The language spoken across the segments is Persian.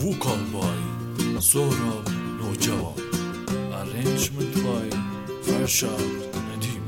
Vocal by Sohrab Nojawan. Arrangement by Farshad Nadeem.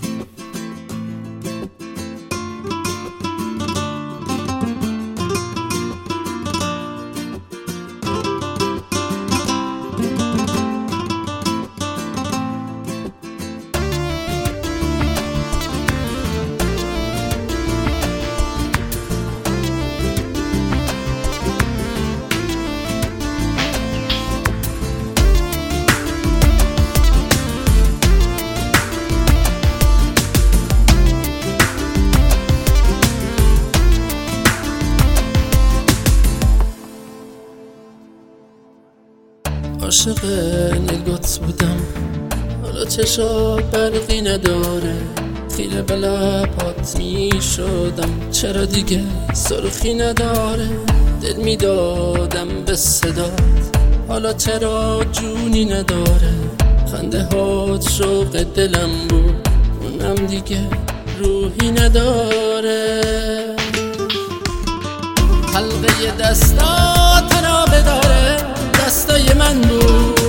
عاشق نگات بودم، حالا چشات برقی نداره. خیره به لبات می شدم، چرا دیگه سرخی نداره. دل می دادم به صدات، حالا چرا جونی نداره. خنده هات شوق دلم بود، اونم دیگه روحی نداره. حلقه دستات تنابه داره، دستای من بود.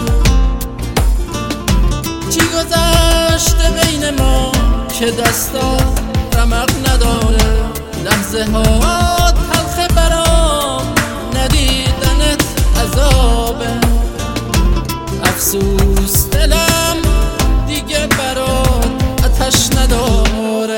چی گذشته بین ما که دستا رمق نداره. لحظه ها تلخ برام، ندیدنت عذابه. افسوس دلم دیگه برات آتش نداره.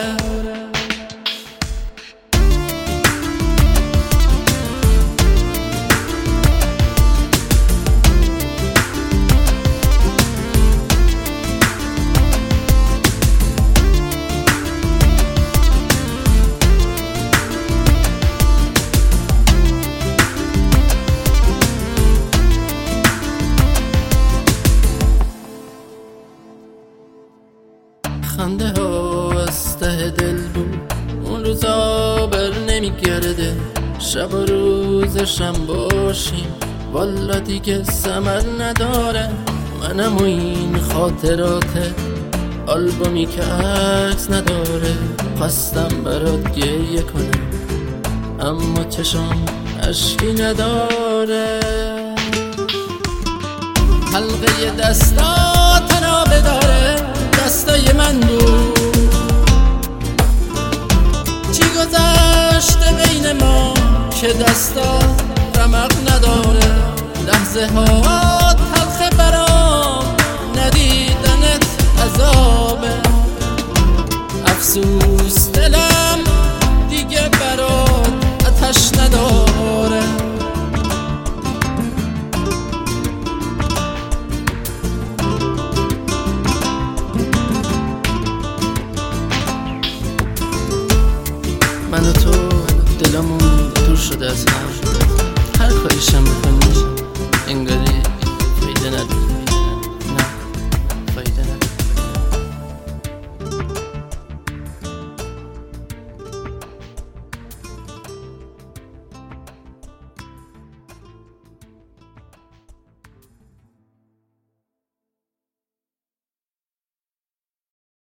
خنده ها از ته دل بود، اون روزا بر نمیگرده. شب و روزشم باشیم، والا دیگه ثمر نداره. منم و این خاطراته، آلبومی که عکس نداره. خواستم برات گریه کنم، اما چشم اشکی نداره. حلقه دستا تنابه داره، دستای من بود. چی گذشته بین ما که دستا رمق نداره. لحظه ها